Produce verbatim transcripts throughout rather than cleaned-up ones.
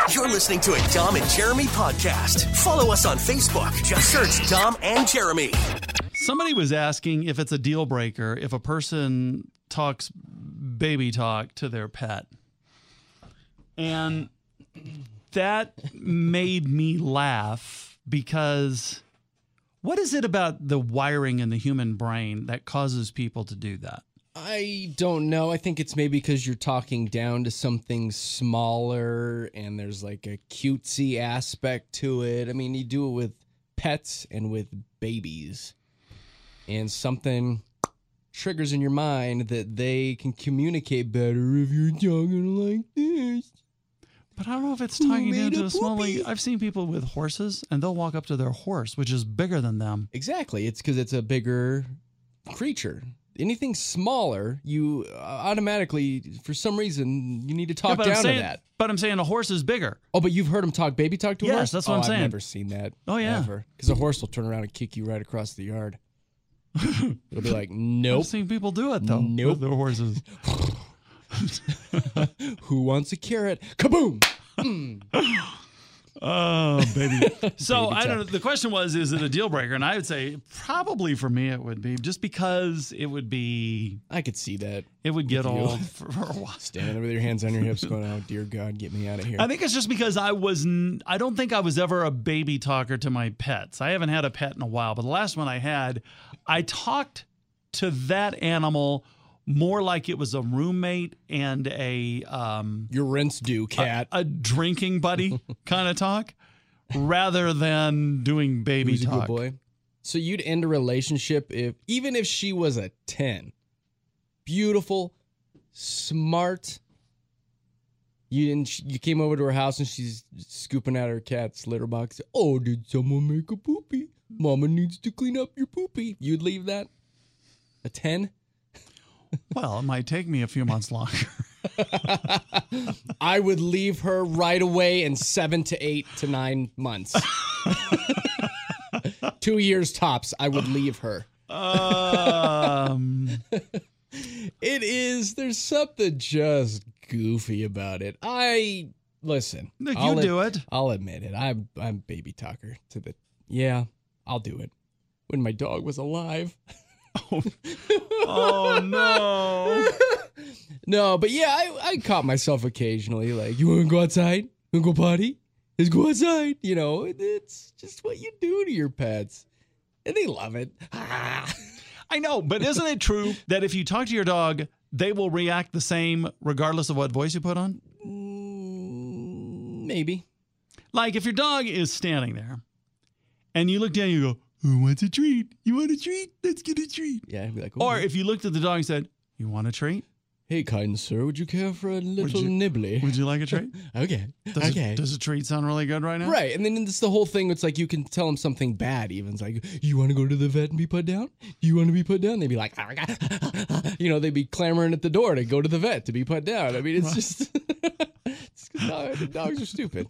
You're listening to a Dom and Jeremy podcast. Follow us on Facebook. Just search Dom and Jeremy. Somebody was asking if it's a deal breaker if a person talks baby talk to their pet. And that made me laugh because what is it about the wiring in the human brain that causes people to do that? I don't know. I think it's maybe because you're talking down to something smaller and there's like a cutesy aspect to it. I mean, you do it with pets and with babies. And something triggers in your mind that they can communicate better if you're talking like this. But I don't know if it's talking down to a small... Like, I've seen people with horses, and they'll walk up to their horse, which is bigger than them. Exactly. It's because it's a bigger creature. Anything smaller, you automatically, for some reason, you need to talk yeah, down saying, to that. But I'm saying a horse is bigger. Oh, but you've heard him talk baby talk to a yes, horse? Yes, that's what oh, I'm saying. I've never seen that. Oh, yeah. Because a horse will turn around and kick you right across the yard. It'll be like, nope. I've seen people do it, though, nope. with their horses. Who wants a carrot? Kaboom! Mm. Oh, baby. So, baby I don't know. The question was, is it a deal breaker? And I would say probably for me it would be, just because it would be... I could see that. It would get old for, for a while. Standing there with your hands on your hips going, oh, dear God, get me out of here. I think it's just because I was... N- I don't think I was ever a baby talker to my pets. I haven't had a pet in a while, but the last one I had, I talked to that animal more like it was a roommate and a... Um, Your rinse due cat. A, a drinking buddy kind of talk, rather than doing baby Who's talk. A good boy. So you'd end a relationship if, even if she was a ten. Beautiful, smart. You didn't. You came over to her house and she's scooping out her cat's litter box. Oh, did someone make a poopy? Mama needs to clean up your poopy. You'd leave that? A ten? Well, it might take me a few months longer. I would leave her right away in seven to eight to nine months. Two years tops, I would leave her. Um, it is, there's something just goofy about it. I, listen. You I'll do ad- it. I'll admit it. I'm, I'm baby talker to the, yeah, I'll do it. When my dog was alive. Oh, oh no. No, but yeah, I, I caught myself occasionally like, you want to go outside? You want to go potty? Let's go outside. You know, it's just what you do to your pets. And they love it. Ah. I know, but isn't it true that if you talk to your dog, they will react the same regardless of what voice you put on? Mm, maybe. Like if your dog is standing there and you look down and you go, who wants a treat? You want a treat? Let's get a treat. Yeah, I'd be like, or okay. if you looked at the dog and said, you want a treat? Hey, kind sir, would you care for a little you, nibbly? Would you like a treat? Okay. Does okay. A, does a treat sound really good right now? Right. And then it's the whole thing. It's like you can tell them something bad even. It's like, you want to go to the vet and be put down? Do you want to be put down? They'd be like, you know, they'd be clamoring at the door to go to the vet to be put down. I mean, it's right. just, it's dog, the dogs are stupid.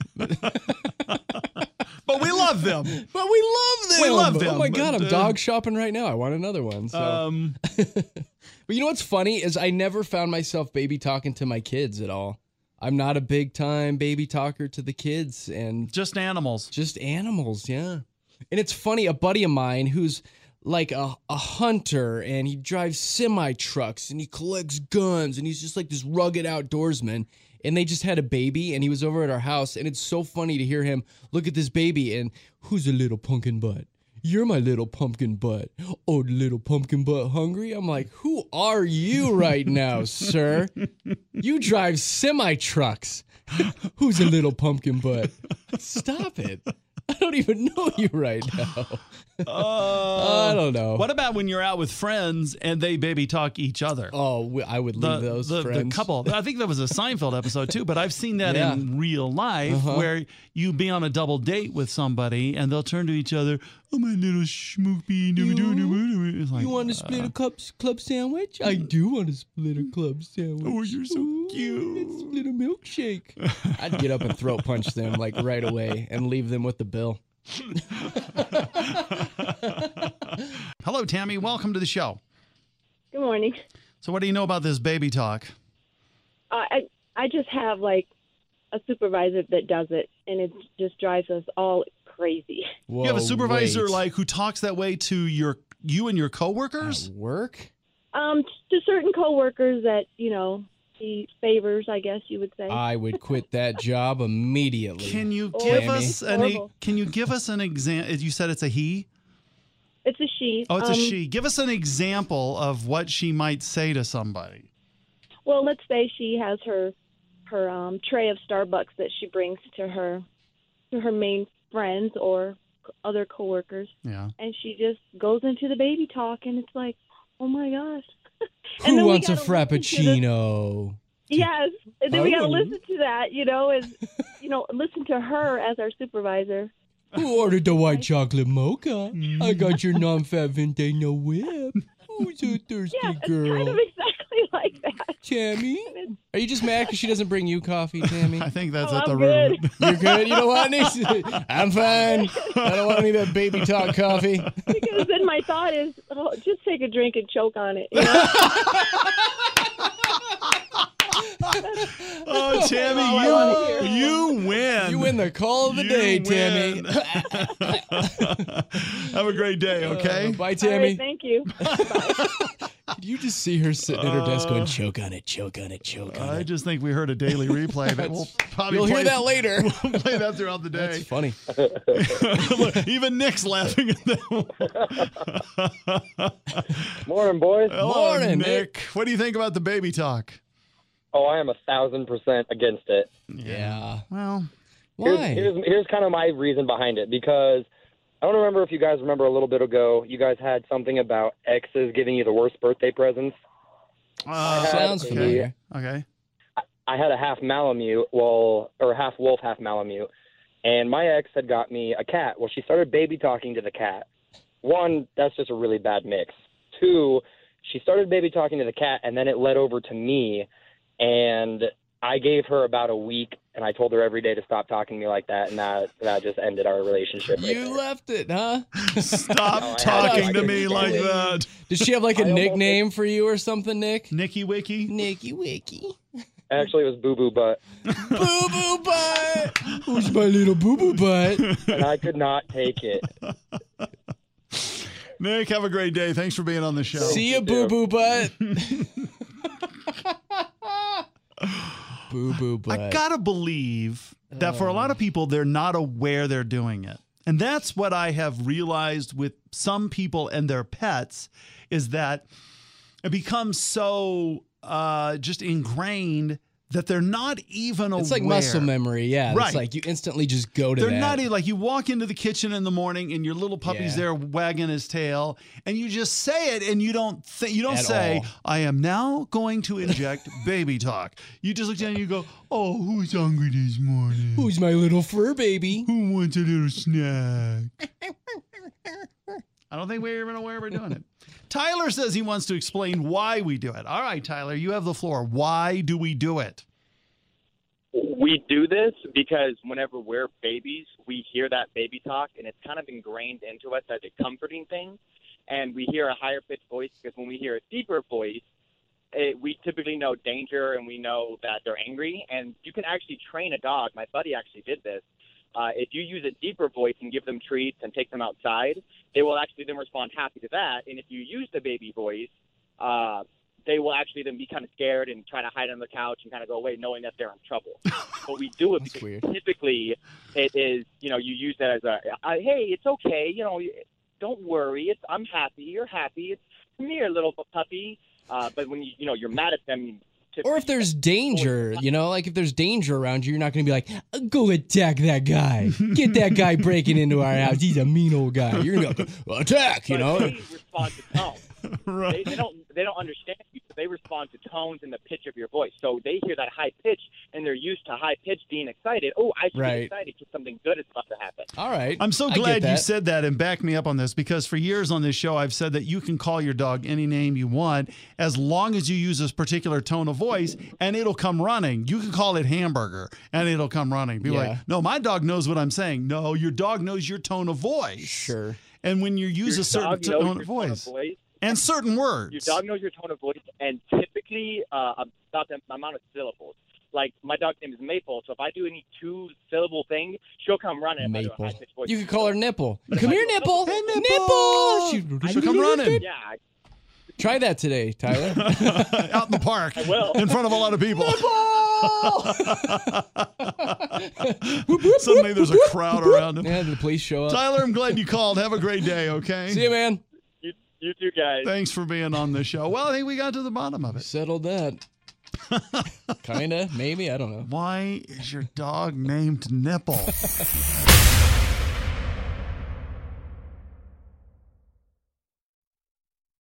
But we love them. But we love them. We love them. Oh my God, but, I'm uh, dog shopping right now. I want another one. So. Um, But you know what's funny is I never found myself baby talking to my kids at all. I'm not a big time baby talker to the kids and just animals. Just animals, yeah. And it's funny, a buddy of mine who's like a, a hunter and he drives semi trucks and he collects guns and he's just like this rugged outdoorsman. And they just had a baby and he was over at our house and it's so funny to hear him look at this baby and who's a little pumpkin butt? You're my little pumpkin butt. Oh, little pumpkin butt hungry? I'm like, who are you right now, sir? You drive semi-trucks. Who's a little pumpkin butt? Stop it. I don't even know you right now. Uh, I don't know. What about when you're out with friends and they baby talk each other? Oh, I would leave the, those the, friends. The couple. I think that was a Seinfeld episode too, but I've seen that yeah. in real life uh-huh. where you be on a double date with somebody and they'll turn to each other, oh, my little schmoopy. You, like, you want to split uh, a club, club sandwich? I do want to split a club sandwich. Oh, you're so Ooh, cute. Let's split a milkshake. I'd get up and throat punch them like right away and leave them with the bill. Hello, Tammy. Welcome to the show. Good morning. So what do you know about this baby talk? Uh, I I just have like a supervisor that does it, and it just drives us all crazy. Whoa, You have a supervisor wait. like who talks that way to your you and your coworkers? At work? Um, to certain coworkers that you know he favors, I guess you would say. I would quit that job immediately. Can you Oh, give Tammy. us an Horrible. can you give us an example? You said it's a he? It's a she. Oh, it's a Um, she. Give us an example of what she might say to somebody. Well, let's say she has her her um, tray of Starbucks that she brings to her to her main friends or other coworkers, Yeah. and she just goes into the baby talk, and it's like, oh my gosh. And Who then we wants a gotta listen to the- frappuccino? Yes, and then we got to Oh. listen to that, you know, and you know, listen to her as our supervisor. Who ordered the white chocolate mocha? I got your non-fat venti no whip. Who's a thirsty Yeah, it's girl? kind of exactly like that. Tammy? Are you just mad because she doesn't bring you coffee, Tammy? I think that's Oh, at the I'm root. good. You're good? You don't want any? I'm fine. I don't want any of that baby talk coffee. Because then my thought is, oh, just take a drink and choke on it. You know? Oh, all I Tammy, wanna you you win. You win the call of the You day, win. Tammy. Have a great day, okay? Uh, bye, All Tammy. right, thank you. Could you just see her sitting at her desk going, choke on it, choke on it, choke on I it? just think we heard a daily replay that we'll probably You'll play, hear that later. We'll play that throughout the That's day. funny. Look, even Nick's laughing at that. Morning, boys. Hello, Morning, Nick. Nick. What do you think about the baby talk? Oh, I am a thousand percent against it. Yeah. Well, Here's, Why? here's here's kind of my reason behind it, because I don't remember if you guys remember a little bit ago, you guys had something about exes giving you the worst birthday presents. uh, Sounds okay. familiar. okay. I had a half Malamute, well, or half wolf, half Malamute, and my ex had got me a cat. Well, she started baby talking to the cat. One, that's just a really bad mix. Two, she started baby talking to the cat, and then it led over to me, and I gave her about a week, and I told her every day to stop talking to me like that, and that that just ended our relationship. right You there. left it, huh? Stop I had- talking I to couldn't me stand like it. that. Does she have like a I almost- nickname for you or something, Nick? Nicky Wicky? Nicky Wicky. Actually, it was Boo Boo Butt, Boo Boo Butt. Who's my little boo boo butt? and I could not take it. Nick, have a great day. Thanks for being on the show. See ya, you boo too. boo butt. Boo boo butt. I gotta believe that for a lot of people, they're not aware they're doing it. And that's what I have realized with some people and their pets is that it becomes so uh, just ingrained that they're not even aware. It's like muscle memory, yeah. Right. It's like you instantly just go to They're that. not even like you walk into the kitchen in the morning and your little puppy's Yeah. there wagging his tail, and you just say it, and you don't th- you don't At say, all. "I am now going to inject baby talk." You just look down and you go, "Oh, who's hungry this morning? Who's my little fur baby? Who wants a little snack?" I don't think we're even aware we're doing it. Tyler says he wants to explain why we do it. All right, Tyler, you have the floor. Why do we do it? We do this because whenever we're babies, we hear that baby talk, and it's kind of ingrained into us as a comforting thing. And we hear a higher pitched voice because when we hear a deeper voice, it, we typically know danger and we know that they're angry. And you can actually train a dog. My buddy actually did this. Uh, if you use a deeper voice and give them treats and take them outside, they will actually then respond happy to that. And if you use the baby voice, uh, they will actually then be kind of scared and try to hide on the couch and kind of go away knowing that they're in trouble. But we do it That's because weird. typically it is, you know, you use that as a, uh, hey, it's okay, you know, don't worry, it's, I'm happy, you're happy, it's, come here, little puppy. Uh, but when you, you know, you're mad at them, you Or if there's danger, you know, like if there's danger around you, you're not going to be like, go attack that guy. Get that guy breaking into our house. He's a mean old guy. You're going to go, attack, you but know? they respond to tone. Right. They, they don't they don't understand you, so they respond to tones and the pitch of your voice. So they hear that high pitch, and they're used to high pitch being excited. Oh, I should Right. be excited because something good is about to happen. All right. I'm so I get glad you that. said that and back me up on this, because for years on this show, I've said that you can call your dog any name you want as long as you use this particular tone of voice and it'll come running. You can call it hamburger and it'll come running. Be Yeah. like, no, my dog knows what I'm saying. No, your dog knows your tone of voice. Sure. And when you use Your a certain dog knows tone your of voice voice. and certain words. Your dog knows your tone of voice and typically uh, about the amount of syllables. like my dog's name is Maple, so if I do any two-syllable thing, she'll come running. if I do a Maple. high-pitched voice. You could call her Nipple. But if Come I here, do a Nipple. couple- Hey, Nipple. She- She'll come running. Yeah, I Try that today, Tyler. Out in the park. I will. In front of a lot of people. Nipple! Suddenly there's a crowd around him. Yeah, the police show up. Tyler, I'm glad you called. Have a great day, okay? See you, man. You, you two guys. Thanks for being on the show. Well, I think we got to the bottom of it. Settled that. Kinda, maybe, I don't know. Why is your dog named Nipple?